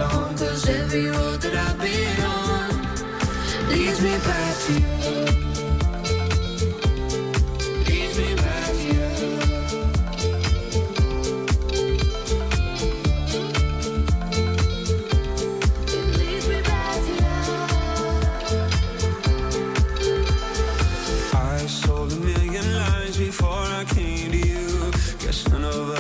wrong, 'cause every road that I've been on leads me back to you.